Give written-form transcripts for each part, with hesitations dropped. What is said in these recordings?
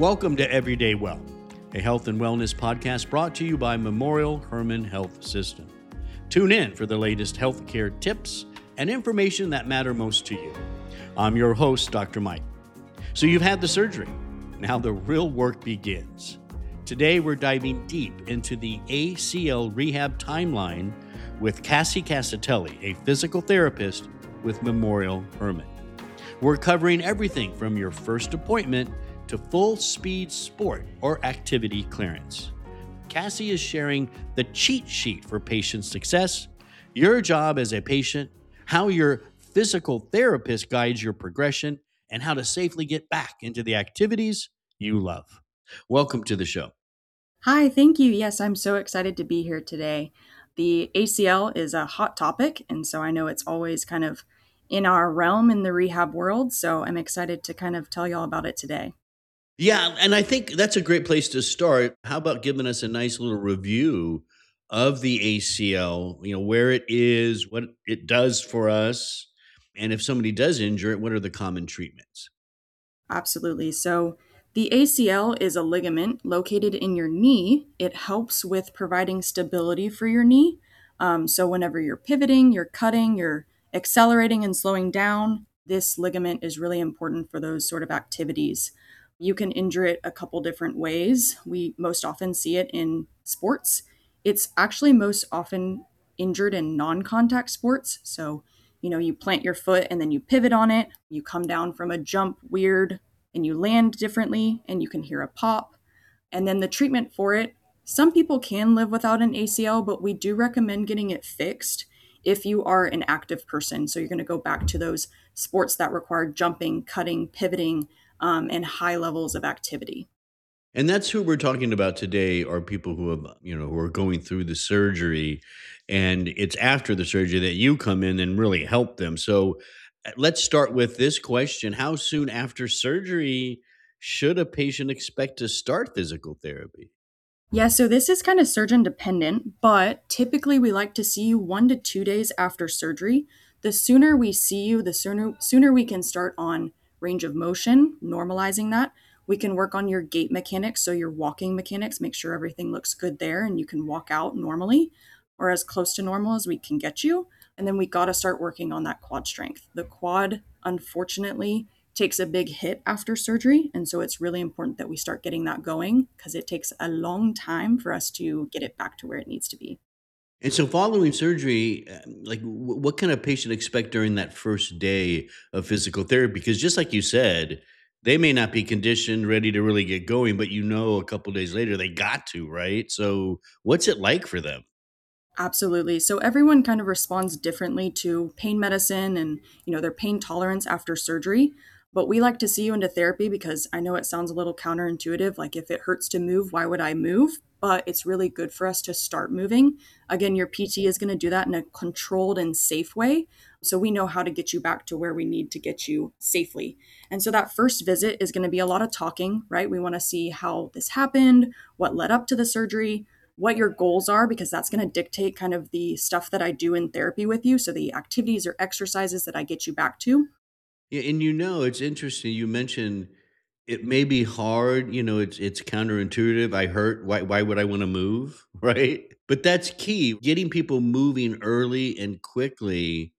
Welcome to Everyday Well, a health and wellness podcast brought to you by Memorial Hermann Health System. Tune in for the latest healthcare tips and information that matter most to you. I'm your host, Dr. Mike. So you've had the surgery. Now the real work begins. Today we're diving deep into the ACL rehab timeline with Cassie Casatelli, a physical therapist with Memorial Hermann. We're covering everything from your first appointment to full speed sport or activity clearance. Cassie is sharing the cheat sheet for patient success, your job as a patient, how your physical therapist guides your progression, and how to safely get back into the activities you love. Welcome to the show. Hi, thank you. Yes, I'm so excited to be here today. The ACL is a hot topic, and so I know it's always kind of in our realm in the rehab world, so I'm excited to kind of tell y'all about it today. Yeah, and I think that's a great place to start. How about giving us a nice little review of the ACL, where it is, what it does for us, and if somebody does injure it, what are the common treatments? Absolutely. So, the ACL is a ligament located in your knee. It helps with providing stability for your knee. So, whenever you're pivoting, you're cutting, you're accelerating and slowing down, this ligament is really important for those sort of activities. You can injure it a couple different ways. We most often see it in sports. It's actually most often injured in non contact sports. So, you plant your foot and then you pivot on it, you come down from a jump weird and you land differently and you can hear a pop. And then the treatment for it, some people can live without an ACL, but we do recommend getting it fixed if you are an active person. So you're going to go back to those sports that require jumping, cutting, pivoting, and high levels of activity. And that's who we're talking about today are people who have, who are going through the surgery, and it's after the surgery that you come in and really help them. So let's start with this question. How soon after surgery should a patient expect to start physical therapy? Yeah, so this is kind of surgeon dependent, but typically we like to see you 1 to 2 days after surgery. The sooner we see you, the sooner we can start on range of motion, normalizing that. We can work on your gait mechanics, so your walking mechanics, make sure everything looks good there and you can walk out normally or as close to normal as we can get you. And then we got to start working on that quad strength. The quad, unfortunately, takes a big hit after surgery. And so it's really important that we start getting that going because it takes a long time for us to get it back to where it needs to be. And so following surgery, what can a patient expect during that first day of physical therapy? Because just like you said, they may not be conditioned, ready to really get going, but a couple days later they got to, right? So what's it like for them? Absolutely. So everyone kind of responds differently to pain medicine and, their pain tolerance after surgery. But we like to see you into therapy because I know it sounds a little counterintuitive. Like if it hurts to move, why would I move? But it's really good for us to start moving. Again, your PT is going to do that in a controlled and safe way. So we know how to get you back to where we need to get you safely. And so that first visit is going to be a lot of talking, right? We want to see how this happened, what led up to the surgery, what your goals are, because that's going to dictate kind of the stuff that I do in therapy with you. So the activities or exercises that I get you back to. Yeah, and it's interesting. You mentioned it may be hard, it's counterintuitive. I hurt. Why would I want to move? Right. But that's key. Getting people moving early and quickly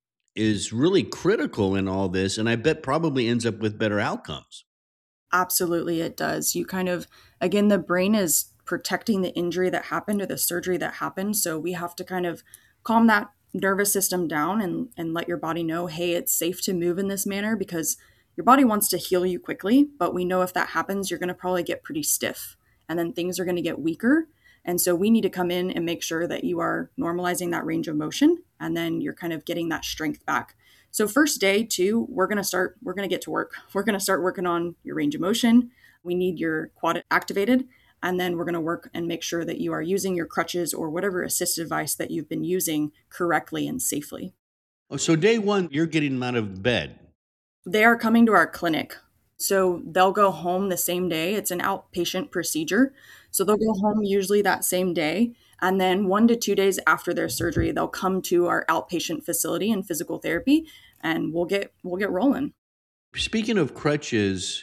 is really critical in all this. And I bet probably ends up with better outcomes. Absolutely, it does. You kind of, again, the brain is protecting the injury that happened or the surgery that happened. So we have to kind of calm that nervous system down and let your body know, hey, it's safe to move in this manner because your body wants to heal you quickly. But we know if that happens, you're going to probably get pretty stiff and then things are going to get weaker. And so we need to come in and make sure that you are normalizing that range of motion and then you're kind of getting that strength back. So first day too, we're going to get to work. We're going to start working on your range of motion. We need your quad activated. And then we're going to work and make sure that you are using your crutches or whatever assistive device that you've been using correctly and safely. Oh, so day one, you're getting them out of bed. They are coming to our clinic. So they'll go home the same day. It's an outpatient procedure. So they'll go home usually that same day. And then 1 to 2 days after their surgery, they'll come to our outpatient facility in physical therapy and we'll get rolling. Speaking of crutches,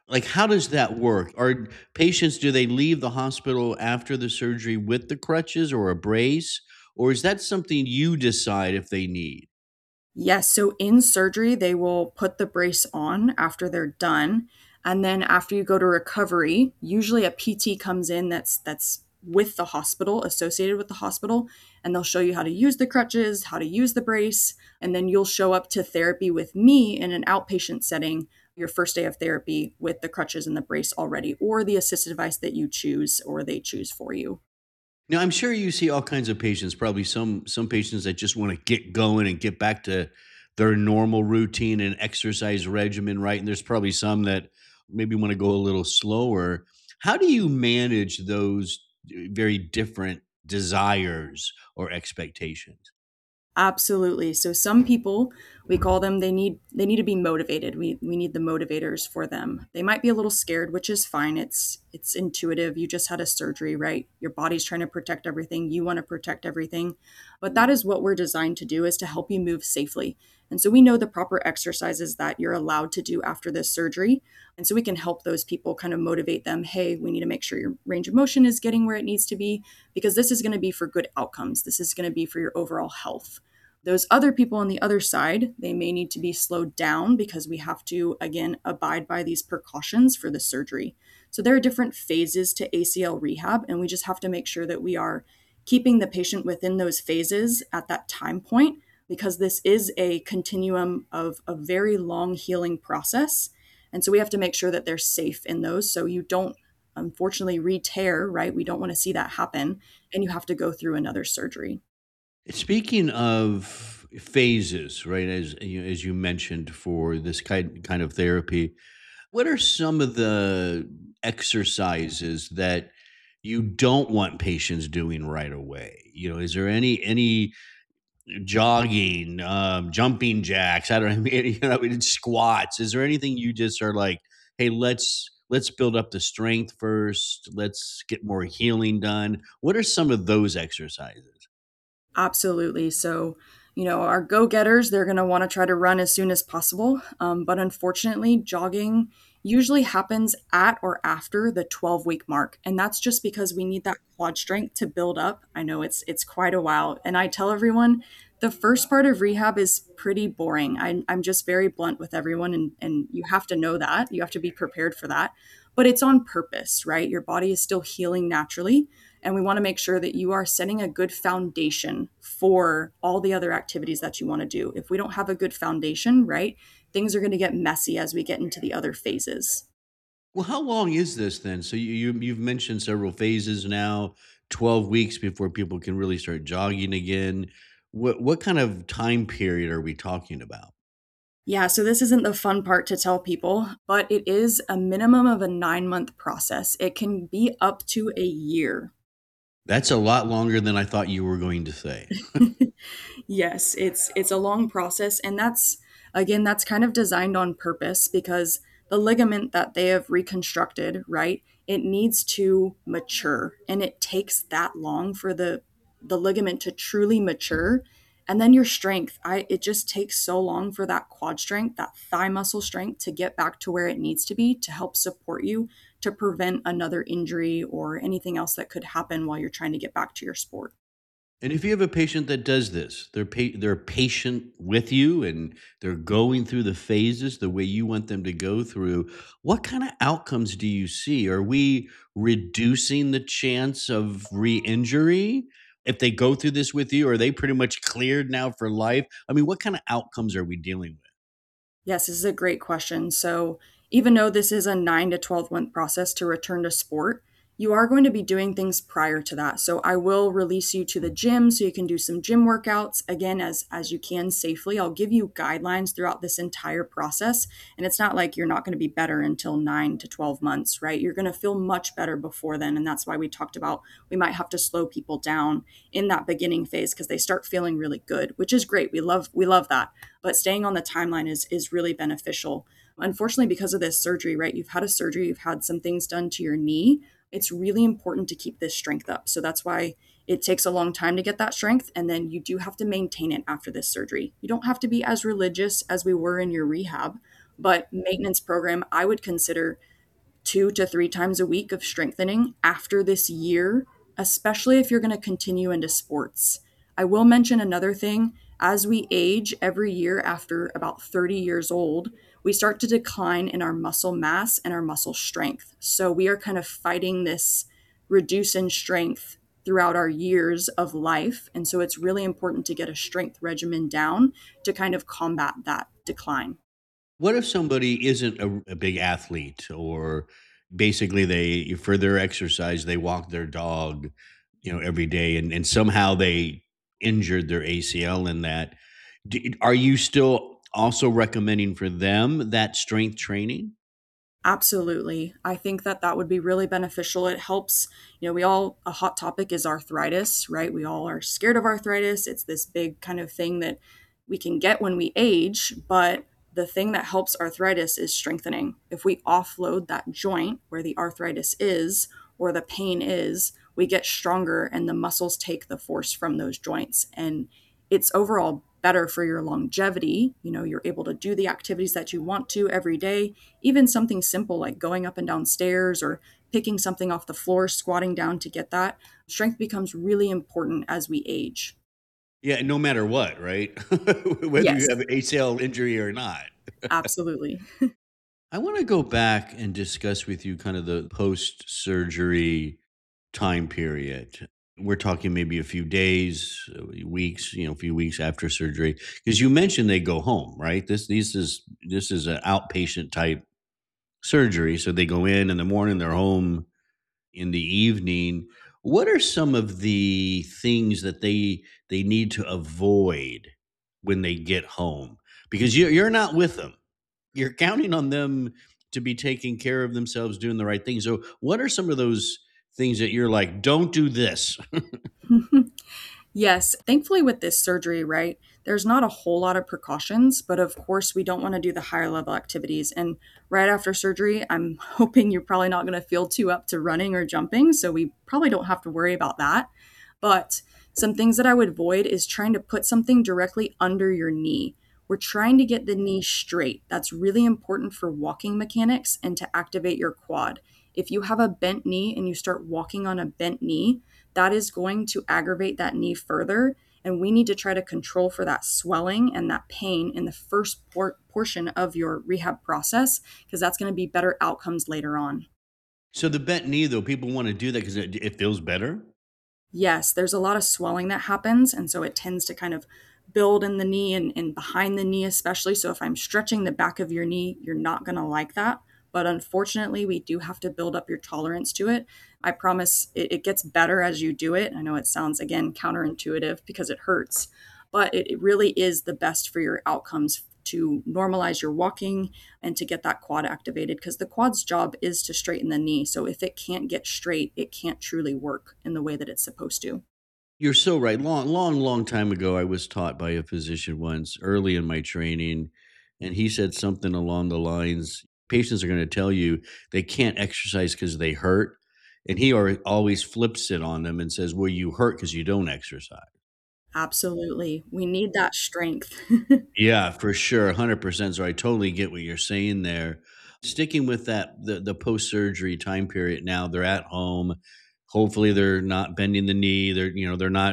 Like, how does that work? Are patients, do they leave the hospital after the surgery with the crutches or a brace? Or is that something you decide if they need? Yes, so in surgery, they will put the brace on after they're done. And then after you go to recovery, usually a PT comes in that's with the hospital, associated with the hospital, and they'll show you how to use the crutches, how to use the brace, and then you'll show up to therapy with me in an outpatient setting, your first day of therapy with the crutches and the brace already, or the assisted device that you choose or they choose for you. Now, I'm sure you see all kinds of patients, probably some patients that just want to get going and get back to their normal routine and exercise regimen, right? And there's probably some that maybe want to go a little slower. How do you manage those very different desires or expectations? Absolutely. So some people, we call them, they need to be motivated. We need the motivators for them. They might be a little scared, which is fine. It's intuitive. You just had a surgery, right? Your body's trying to protect everything. You want to protect everything. But that is what we're designed to do, is to help you move safely. And so we know the proper exercises that you're allowed to do after this surgery. And so we can help those people, kind of motivate them. Hey, we need to make sure your range of motion is getting where it needs to be, because this is going to be for good outcomes. This is going to be for your overall health. Those other people on the other side, they may need to be slowed down because we have to, again, abide by these precautions for the surgery. So there are different phases to ACL rehab, and we just have to make sure that we are keeping the patient within those phases at that time point, because this is a continuum of a very long healing process. And so we have to make sure that they're safe in those, so you don't unfortunately re-tear, right? We don't want to see that happen, and you have to go through another surgery. Speaking of phases, right, as you mentioned for this kind of therapy, what are some of the exercises that you don't want patients doing right away? You know, is there any jogging, jumping jacks? I don't know, you know, squats. Is there anything you just are like, hey, let's build up the strength first. Let's get more healing done. What are some of those exercises? Absolutely. So, our go getters, they're going to want to try to run as soon as possible. But unfortunately, jogging usually happens at or after the 12-week mark. And that's just because we need that quad strength to build up. I know it's quite a while. And I tell everyone the first part of rehab is pretty boring. I'm just very blunt with everyone. And you have to know that. You have to be prepared for that. But it's on purpose, right? Your body is still healing naturally, and we want to make sure that you are setting a good foundation for all the other activities that you want to do. If we don't have a good foundation, right, things are going to get messy as we get into the other phases. Well, how long is this then? So you've mentioned several phases now, 12 weeks before people can really start jogging again. What kind of time period are we talking about? Yeah, so this isn't the fun part to tell people, but it is a minimum of a 9-month process. It can be up to a year. That's a lot longer than I thought you were going to say. Yes, it's a long process, and that's kind of designed on purpose, because the ligament that they have reconstructed, right? It needs to mature, and it takes that long for the ligament to truly mature. And then your strength, I it just takes so long for that quad strength, that thigh muscle strength, to get back to where it needs to be to help support you, to prevent another injury or anything else that could happen while you're trying to get back to your sport. And if you have a patient that does this, they're patient with you and they're going through the phases the way you want them to go through, what kind of outcomes do you see? Are we reducing the chance of re-injury if they go through this with you? Are they pretty much cleared now for life? I mean, what kind of outcomes are we dealing with? Yes, this is a great question. So, even though this is a 9 to 12-month process to return to sport, you are going to be doing things prior to that. So, I will release you to the gym so you can do some gym workouts again as you can safely. I'll give you guidelines throughout this entire process, and it's not like you're not going to be better until 9 to 12 months, right? You're going to feel much better before then, and that's why we talked about we might have to slow people down in that beginning phase because they start feeling really good, which is great. We love that, but staying on the timeline is really beneficial. Unfortunately, because of this surgery, right? You've had a surgery, you've had some things done to your knee. It's really important to keep this strength up. So that's why it takes a long time to get that strength. And then you do have to maintain it after this surgery. You don't have to be as religious as we were in your rehab, but maintenance program, I would consider 2 to 3 times a week of strengthening after this year, especially if you're going to continue into sports. I will mention another thing. As we age every year after about 30 years old, we start to decline in our muscle mass and our muscle strength. So we are kind of fighting this reduce in strength throughout our years of life. And so it's really important to get a strength regimen down to kind of combat that decline. What if somebody isn't a big athlete, or basically they for their exercise they walk their dog, every day, and somehow they injured their ACL in that? Are you still also recommending for them that strength training? Absolutely. I think that that would be really beneficial. It helps, a hot topic is arthritis, right? We all are scared of arthritis. It's this big kind of thing that we can get when we age, but the thing that helps arthritis is strengthening. If we offload that joint where the arthritis is or the pain is, we get stronger and the muscles take the force from those joints. And it's overall better for your longevity. You're able to do the activities that you want to every day, even something simple like going up and down stairs or picking something off the floor, squatting down to get that. Strength becomes really important as we age. Yeah, no matter what, right? Whether you Yes, have ACL injury or not. absolutely. I want to go back and discuss with you kind of the post surgery time period. We're talking maybe a few days, weeks, a few weeks after surgery, because you mentioned they go home, right? This is an outpatient type surgery, so they go in the morning, they're home in the evening. What are some of the things that they need to avoid when they get home? Because you're not with them. You're counting on them to be taking care of themselves, doing the right thing. So, what are some of those things that you're like, don't do this? Yes, thankfully with this surgery, right, there's not a whole lot of precautions, but of course we don't want to do the higher level activities. And right after surgery, I'm hoping you're probably not going to feel too up to running or jumping, so we probably don't have to worry about that. But some things that I would avoid is trying to put something directly under your knee. We're trying to get the knee straight. That's really important for walking mechanics and to activate your quad. If you have a bent knee and you start walking on a bent knee, that is going to aggravate that knee further. And we need to try to control for that swelling and that pain in the first portion of your rehab process, because that's going to be better outcomes later on. So, the bent knee, though, people want to do that because it feels better. Yes, there's a lot of swelling that happens. And so it tends to kind of build in the knee and behind the knee, especially. So if I'm stretching the back of your knee, you're not going to like that. But unfortunately, we do have to build up your tolerance to it. I promise it gets better as you do it. I know it sounds, again, counterintuitive because it hurts, but it really is the best for your outcomes to normalize your walking and to get that quad activated, because the quad's job is to straighten the knee. So if it can't get straight, it can't truly work in the way that it's supposed to. You're so right. Long, long, long time ago, I was taught by a physician once early in my training, and he said something along the lines: patients are going to tell you they can't exercise because they hurt. And he always flips it on them and says, well, you hurt because you don't exercise. Absolutely. We need that strength. Yeah, for sure, 100%. So I totally get what you're saying there. Sticking with that, the post-surgery time period now, they're at home. Hopefully they're not bending the knee. They're not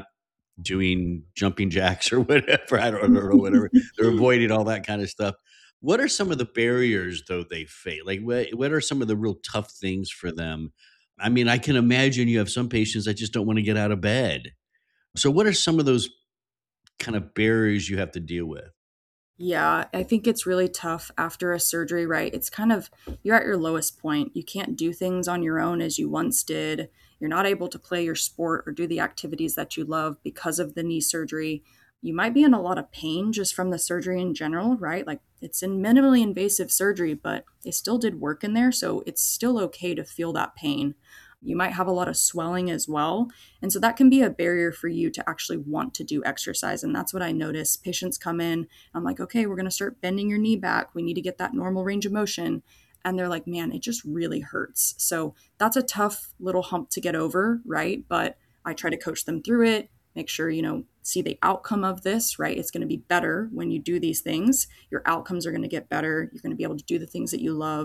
doing jumping jacks or whatever. I don't know, whatever. They're avoiding all that kind of stuff. What are some of the barriers though they face? Like what are some of the real tough things for them? I mean, I can imagine you have some patients that just don't want to get out of bed. So what are some of those kind of barriers you have to deal with? Yeah, I think it's really tough after a surgery, right? It's kind of, you're at your lowest point. You can't do things on your own as you once did. You're not able to play your sport or do the activities that you love because of the knee surgery. You might be in a lot of pain just from the surgery in general, right? Like it's in minimally invasive surgery, but they still did work in there. So it's still okay to feel that pain. You might have a lot of swelling as well. And so that can be a barrier for you to actually want to do exercise. And that's what I notice. Patients come in, I'm like, okay, we're going to start bending your knee back. We need to get that normal range of motion. And they're like, man, it just really hurts. So that's a tough little hump to get over, right? But I try to coach them through it, make sure, see the outcome of this, right? It's going to be better when you do these things. Your outcomes are going to get better. You're going to be able to do the things that you love.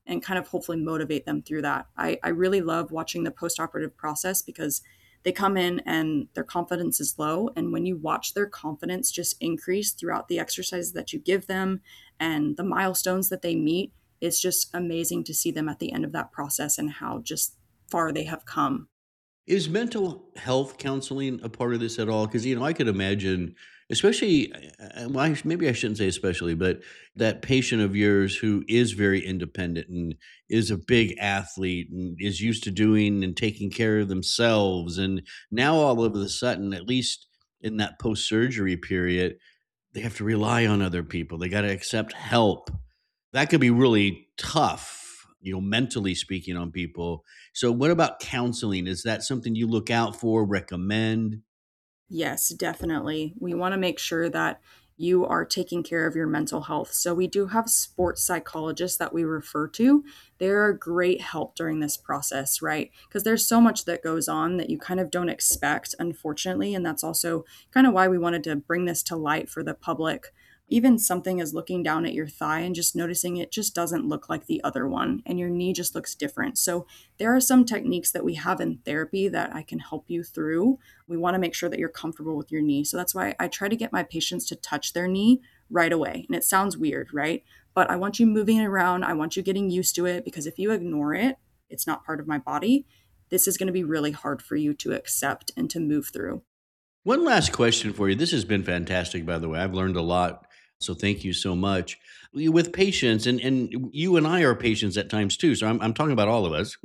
and kind of hopefully motivate them through that. I really love watching the post-operative process because they come in and their confidence is low. And when you watch their confidence just increase throughout the exercises that you give them and the milestones that they meet, it's just amazing to see them at the end of that process and how just far they have come. Is mental health counseling a part of this at all? Because, I could imagine, especially, well, maybe I shouldn't say especially, but that patient of yours who is very independent and is a big athlete and is used to doing and taking care of themselves. And now all of a sudden, at least in that post surgery period, they have to rely on other people. They got to accept help. That could be really tough, mentally speaking on people. So, what about counseling? Is that something you look out for, recommend? Yes, definitely. We want to make sure that you are taking care of your mental health. So, we do have sports psychologists that we refer to. They're a great help during this process, right? Because there's so much that goes on that you kind of don't expect, unfortunately. And that's also kind of why we wanted to bring this to light for the public. Even something as looking down at your thigh and just noticing it just doesn't look like the other one, and your knee just looks different. So, there are some techniques that we have in therapy that I can help you through. We want to make sure that you're comfortable with your knee. So that's why I try to get my patients to touch their knee right away. And it sounds weird, right? But I want you moving it around. I want you getting used to it because if you ignore it, it's not part of my body. This is going to be really hard for you to accept and to move through. One last question for you. This has been fantastic, by the way. I've learned a lot. So, thank you so much. With patients, and you and I are patients at times too. So, I'm talking about all of us.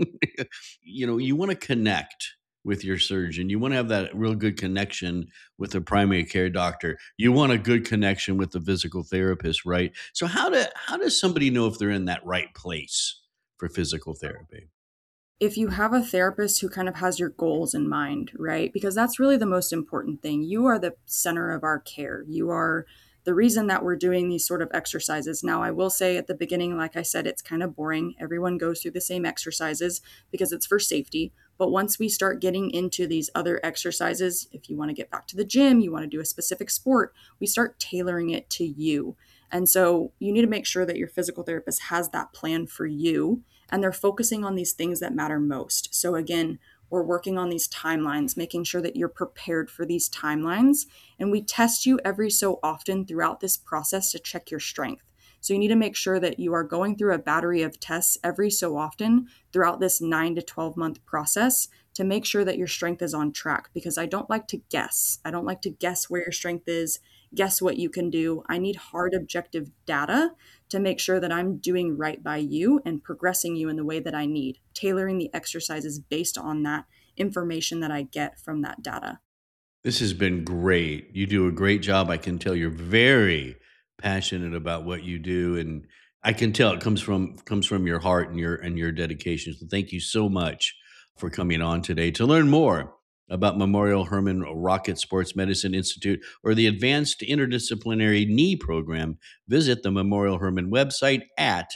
You want to connect with your surgeon. You want to have that real good connection with the primary care doctor. You want a good connection with the physical therapist, right? So, how does somebody know if they're in that right place for physical therapy? If you have a therapist who kind of has your goals in mind, right? Because that's really the most important thing. You are the center of our care. You are the reason that we're doing these sort of exercises. Now, I will say at the beginning, like I said, it's kind of boring. Everyone goes through the same exercises because it's for safety. But once we start getting into these other exercises, if you want to get back to the gym, you want to do a specific sport, we start tailoring it to you. And so you need to make sure that your physical therapist has that plan for you and they're focusing on these things that matter most. So again, we're working on these timelines, making sure that you're prepared for these timelines. And we test you every so often throughout this process to check your strength. So you need to make sure that you are going through a battery of tests every so often throughout this 9 to 12 month process to make sure that your strength is on track, because I don't like to guess. I don't like to guess where your strength is, guess what you can do. I need hard objective data to make sure that I'm doing right by you and progressing you in the way that I need, tailoring the exercises based on that information that I get from that data. This has been great. You do a great job. I can tell you're very passionate about what you do, and I can tell it comes from your heart and your dedication. So thank you so much for coming on today. To learn more about Memorial Hermann Rocket Sports Medicine Institute or the Advanced Interdisciplinary Knee Program, visit the Memorial Hermann website at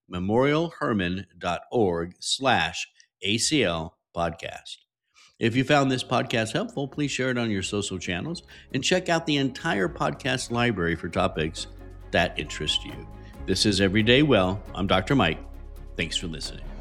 memorialhermann.org/ACL podcast. If you found this podcast helpful, please share it on your social channels and check out the entire podcast library for topics that interest you. This is Everyday Well. I'm Dr. Mike. Thanks for listening.